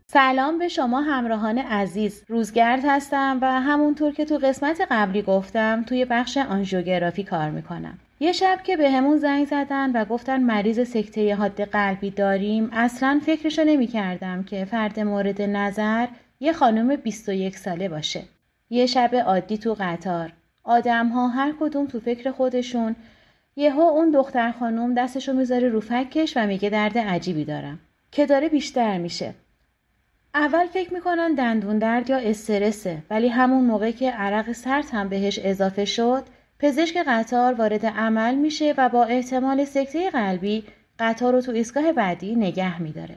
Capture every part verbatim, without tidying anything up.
سلام به شما همراهان عزیز. روزگرد هستم و همونطور که تو قسمت قبلی گفتم توی بخش آنژیوگرافی کار میکنم. یه شب که به همون زنگ زدن و گفتن مریض سکته حاد قلبی داریم، اصلاً فکرشو نمی کردم که فرد مورد نظر یه خانم بیست و یک ساله باشه. یه شب عادی تو قطار. آدم‌ها هر کدوم تو فکر خودشون. یهو اون دختر خانم دستشو میذاره رو فکش و میگه درد عجیبی دارم که داره بیشتر میشه. اول فکر میکنن دندون درد یا استرسه، ولی همون موقع که عرق سرد هم بهش اضافه شد، پزشک قطار وارد عمل میشه و با احتمال سکته قلبی قطار رو تو ایستگاه بعدی نگه میداره.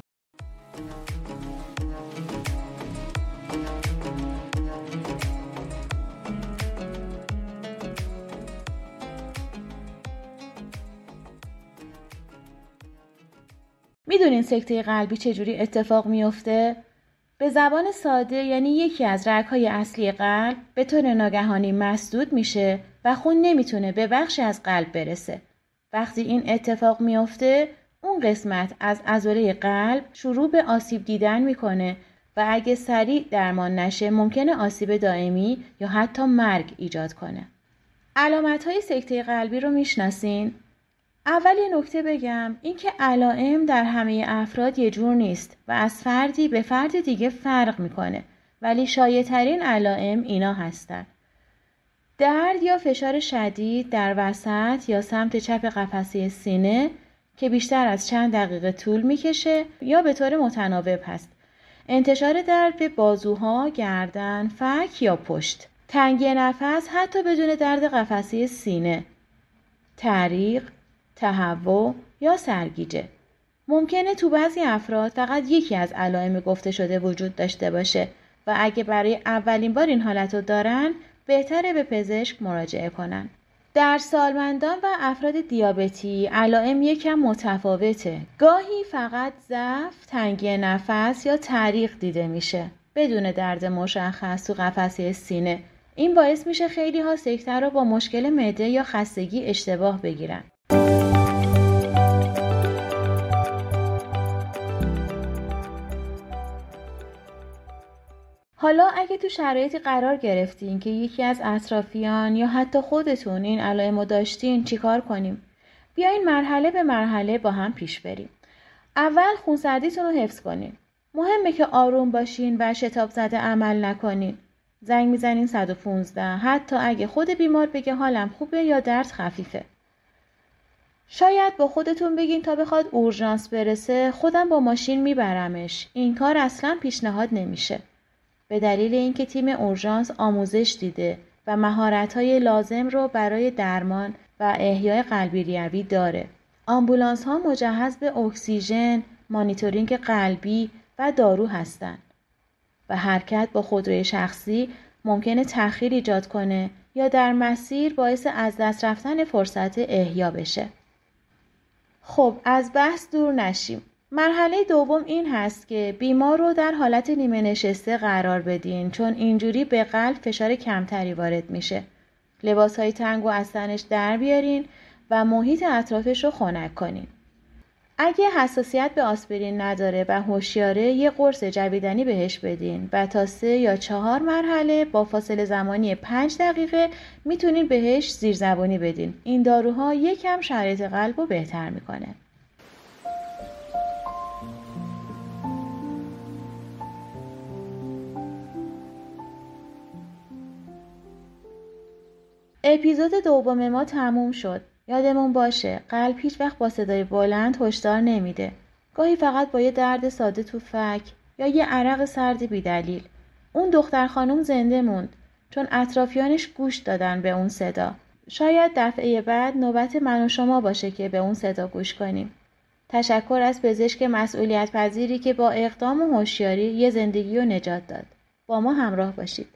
میدونین سکته قلبی چجوری اتفاق میفته؟ به زبان ساده یعنی یکی از رگ‌های اصلی قلب به طور ناگهانی مسدود میشه و خون نمیتونه به بخشی از قلب برسه. وقتی این اتفاق میفته، اون قسمت از عضله قلب شروع به آسیب دیدن میکنه و اگه سریع درمان نشه ممکنه آسیب دائمی یا حتی مرگ ایجاد کنه. علامت‌های سکته قلبی رو میشناسین؟ اول یه نکته بگم، این که علائم در همه افراد یه جور نیست و از فردی به فرد دیگه فرق میکنه، ولی شایع‌ترین علائم اینا هستن: درد یا فشار شدید در وسط یا سمت چپ قفسه سینه که بیشتر از چند دقیقه طول میکشه یا به طور متناوب هست، انتشار درد به بازوها، گردن، فک یا پشت، تنگی نفس حتی بدون درد قفسه سینه، تعریق، تهوع یا سرگیجه. ممکنه تو بعضی افراد فقط یکی از علائم گفته شده وجود داشته باشه و اگه برای اولین بار این حالت رو دارن بهتره به پزشک مراجعه کنن. در سالمندان و افراد دیابتی علائم یکم متفاوته. گاهی فقط ضعف، تنگی نفس یا تعریق دیده میشه بدون درد مشخص تو قفسه سینه. این باعث میشه خیلی ها سکته رو با مشکل معده یا خستگی اشتباه بگیرن. حالا اگه تو شرایطی قرار گرفتین که یکی از اطرافیان یا حتی خودتون این علائم رو داشتین، چیکار کنیم؟ بیاین مرحله به مرحله با هم پیش بریم. اول خونسردیتون رو حفظ کنین. مهمه که آروم باشین و شتاب زده عمل نکنین. زنگ میزنین صد و پانزده حتی اگه خود بیمار بگه حالم خوبه یا درد خفیفه. شاید با خودتون بگین تا بخواد اورژانس برسه خودم با ماشین میبرمش. این کار اصلا پیشنهاد نمیشه. به دلیل اینکه تیم اورژانس آموزش دیده و مهارت‌های لازم رو برای درمان و احیای قلبی ریوی داره. آمبولانس ها مجهز به اکسیژن، مانیتورینگ قلبی و دارو هستند. و حرکت با خودروی شخصی ممکنه تأخیر ایجاد کنه یا در مسیر باعث از دست رفتن فرصت احیا بشه. خب از بحث دور نشیم. مرحله دوم این هست که بیمار رو در حالت نیمه نشسته قرار بدین، چون اینجوری به قلب فشار کمتری وارد میشه. لباسهای تنگ و از تنش در بیارین و محیط اطرافش رو خنک کنین. اگه حساسیت به آسپرین نداره و هوشیاره، یه قرص جویدنی بهش بدین و تا سه یا چهار مرحله با فاصله زمانی پنج دقیقه میتونین بهش زیرزبانی بدین. این داروها یکم شرایط قلب رو بهتر میکنه. اپیزود دوم ما تموم شد. یادمون باشه قلب هیچ وقت با صدای بلند هشدار نمیده. گاهی فقط با یه درد ساده تو فک یا یه عرق سرد بی دلیل. اون دختر خانم زنده موند چون اطرافیانش گوش دادن به اون صدا. شاید دفعه بعد نوبت من و شما باشه که به اون صدا گوش کنیم. تشکر از پزشک مسئولیت پذیری که با اقدام و هوشیاری یه زندگی رو نجات داد. با ما همراه باشید.